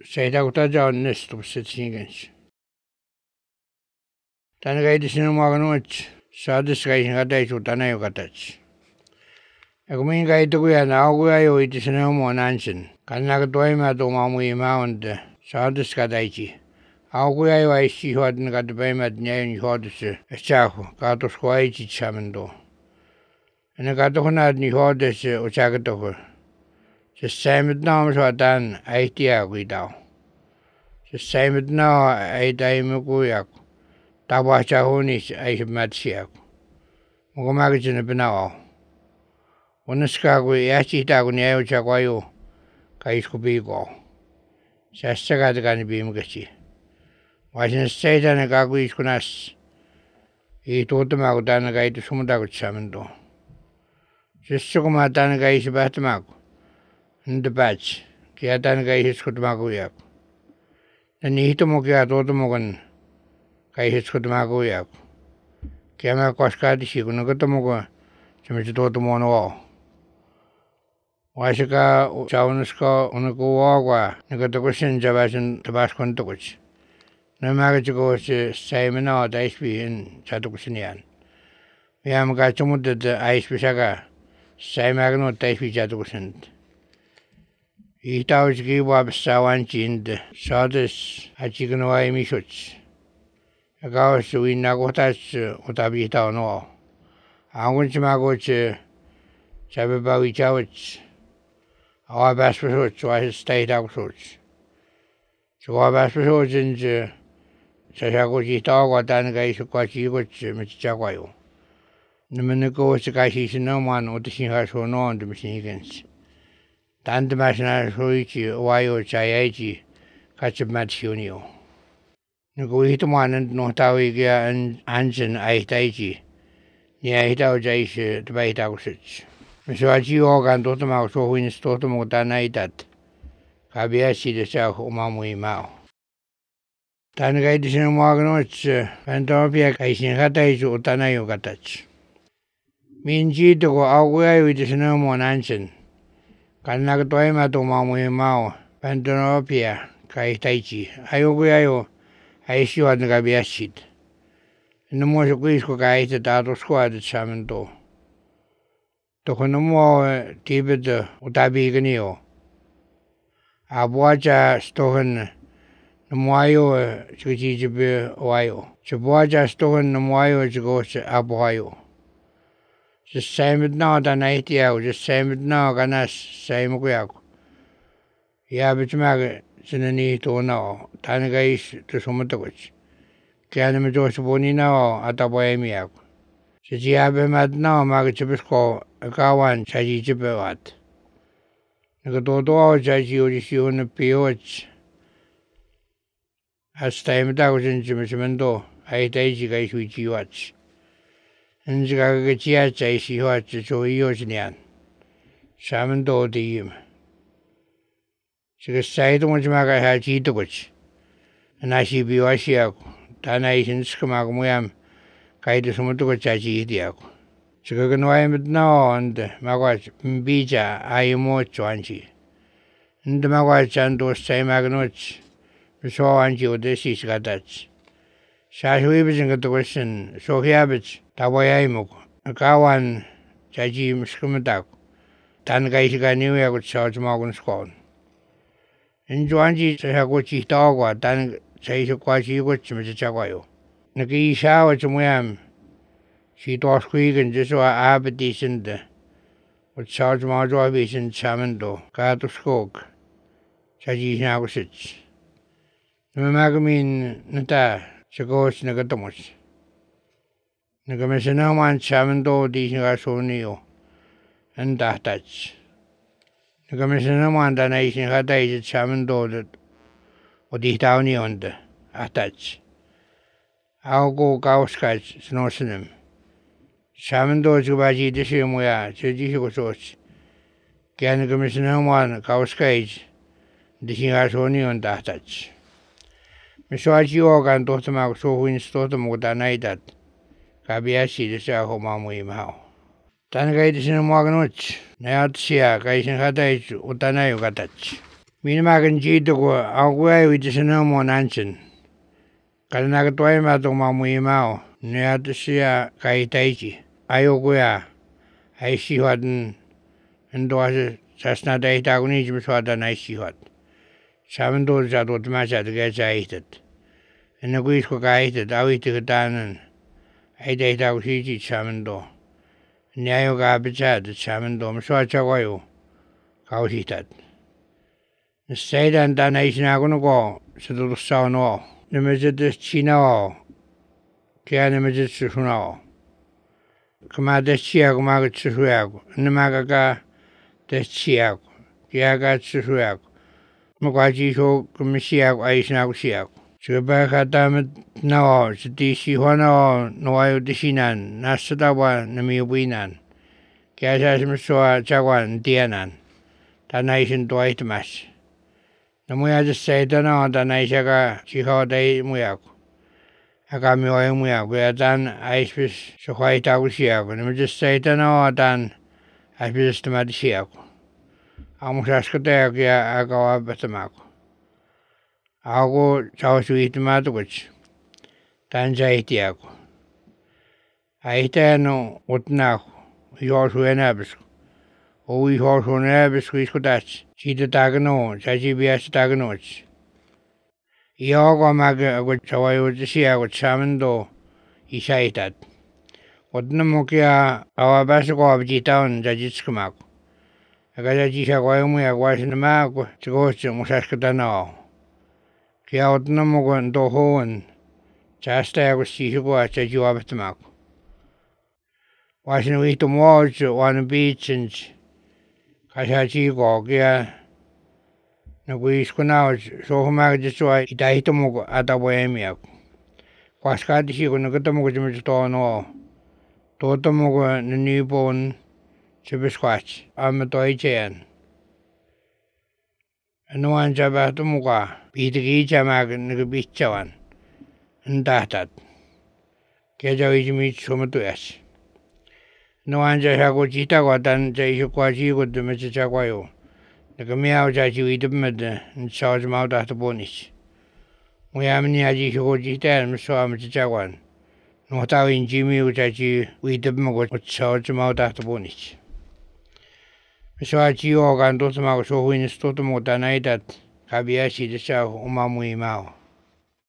Seitakuta on nestupset singens. Tänne käyti sinun maaganuot. Saades käisin kataisu tänä jo katats. Ja kun minä käitu kujana aukuja joiti sinun muun ansin. Kannaka toimea tuomaan muimaa on te. Saades kataisi. Aukuja jo aisi huotin katapäimät näin huotissa. Saahu. Kaatusko aisit saamento. Ja ne katuhunaat niin huotissa usakatohu. Se säimät naamassa tämän äihtiä kuidau. Se säimät naa äitäimme kujaku. Tapahtaa huonis äisip mätsiäku. Muka mäkisinä pinaa. Onneskaa kun jähtihtaa kun jäytsää kuaju. Kaisku piikoo. Sässä katakani piimkäsi. Vaisin seitänä kaaku iskunas. Ei tuottamaa kun tänne käity sumutakut saamento. Sessä kun mä tänne käisi pähtämääku. Nyt päätsi. Kiä tänne käisi iskuttamaaku jääku. Ja niihtomukia tuottamukan. Käihiskutmaa kujaku. Kiemä koskaatisi kun nukutamuka. Semmoista tuottamuun oo. Vaisika saunaska unaku ookua. Nukutakusin säväisen tapaskontukutsi. Nämääkätsi se säimänä oot äisviin satukusin jään. Miämä katsomut, että äisvisaka säimääkän oot äisviin satukusin. Ihtausi kiivaapassa vantsiin, saades ätsikin vaimisuts. Ja kauas uinna kohtas utapihta on oo. Ankunsi mä kutsi säpäpä uitauts. Awa pääspäsuuts, vaisessa teitausuuts. Se awa pääspäsuutsin se saa ihta aukua tänne käisi kuitsi, mitä sä kuaju. Nämä kuutsi käisi sinne oman otisin haisuun noontumisen ikensi. Tantamasena suitsi vajuut ja jäitsi katsomätsiuniu. Kun ihtumaan nuhtauikia ansen äihtäisi, niin äihtäisi päihtäukset. Me saadaan juokaan tuottamaan suohuinnista tuottamaan tämän äität. Käviäisi siitä saa oma muimaa. Tänne käyti sinun maaganoitsi, päntopia käisin kataisu tänä jo katatsi. Min siitä kun aukuja juiti sinun muun ansen. Kannaka toimea tuomaan muimaa, päntopia käihtäisi. Ajukuja jo. Äisi juotna käviäsit. No muista kuisko käihtä taatus kuotet saamento. Tohon no mua tiipetä utapiikani jo. Apuajas tohon no mua jo sikitsiipä oajo. Se puajas tohon no mua jo sikoossa apuajo. Se säimät naata näihtiäku, se säimät naa kanas säimukujaku. Jääpät mäkä sinne niin tuona. Tänne käisi tuossa omatakutsi. Käännämme tuossa puolina on atapoemiaku. Se jääpämät naa mäkätsepäsko kauan saisi tsepävät. Naka tuo saisi juuri juoneppi juotsi. Hasta ei mitakusen semmoisen tuo. Äitäisi käisi juotsi juotsi. Ensi kaikki tiedäisi juotsi se on juotsin jään. Saamen tuo tiimme. Se säitumassa mä käydään siitukutsi. Nasi biwasiaku. Tänä ei sen skamaku mujam käydä sumutukutsi ja siitiaku. Se kun nuaimet noo on, mä koet mpiitsä ai muutsu ansi. Nyt mä koet saan tuossa ei mä knutsi. Mä soo ansi uute siis katatsi. Sää suipasin katukussin sohjääpits tavo jäimuku. Kauan saisi mskumataku. Tän käisikään niujakut saat maakun skoon. En juonsi se kutsi taakua tän seisoi kuasi kutsimassa sakaju. Ne kiisaavat se mujam. Siitä oskuiken se sua ääpetisintä. Ot saat maa suovisin saamento. Kaatuskook. Saisi sinäkusits. Nämä mäkämin nätä se koos ne katomus. Ne me sen oman saamento tiisin kasuuni jo. En tahtats. Ne me sen oman tänäisin hataiset saamentoodot. Otihtauni on te. Ahtats. Auku kauskait sanoisinem. Saamentoodot kun pääsi itse muja. Se tiisin soos. Käännekö me sen oman kauskait. Tiisin kasuuni on tahtats. Me saat juokaan tohtamaan, kun suohuinnista tohtamaan, kun tää näität. Käviäsi itse saa hommaa muimaa. Tänne käyti sinne muakanutsi. Ne atsia käisin hataisu, uta näin katatsi. Minamagan jituko aguay witisana mo nansin. Kada nakatuay matong mamuyimao. Niyata siya kaitaichi. Ayoko ay siwat ndoase sasna dai taguni jimswada na siwat. Saben do jadot macha de gaitat. Enaguis ko gaitat awiti katanan. Ay dai tagusi saben do. Nyayo ga bichad saben do mswa chawayo. Kausitat. Seidan dana isinaguno ko sedulusaw no. Nemejede chinao. Kaya nemejede susunao. Kama deschiago maga tsusuyago. Nemaga ka deschiago. Kaya ka tsusuyago. Magwaji so kumisiago aisinago siago. Siba katamet nao. Siti sihuanao noayo disinan. Nasadawa namiubinan. Kaya sa simiswa chagwan tianan. Tanaisin tuaitimas. Namuya seidanao tanaisaka sihaw day muyago. Akami oy muyago. Kaya tan aispis suhaitago siago. Namajis seidanao tan aispis tamadi siago. Amusaskataya kaya agawa batamago. Ako chawsuitimatukach. Tan jaitiago. Aitano utnako. Yosuenabisco. Owi horsunabisco iskutach. Chita tagano. Chachi bias taganoch. Iyago maga ago chawayutisiago chamendo isaitat. Utnamo kaya awabasiko abjitaon jajitskamago. Agada jisha kwayomuya kwasinamago. Chigochi musaskatanao. Kaya utnamo ko ndohoon. Chastayago sisiko chajiwabatamago. Wasin wito mojo wan beachins. Kasachiko kaya naguiskunao sohumaga jiswa itahitomo ataboyemiako. Kwaskadisiko nagatamogo jimitono. Totomogo nanibon sibiskwach. Amatoichean. Anuan jabatomoga. Pitigichamaga nagabichawan. Ndatat. Kaya jawijimich sumatuyas. Nuanja hago chita ko tan jaisho kwa chigo de mecha kwayo. Nakamiyao chachi witumad nsawaj mau tahta bonis. Muyamni aji sho chita mswa mecha kwan. Notawi njimi uchachi witumad nsawaj mau tahta bonis. Mswa chiyo kan dotamago sohuin stotomo tanaitat kabiyashi desha umamui mao.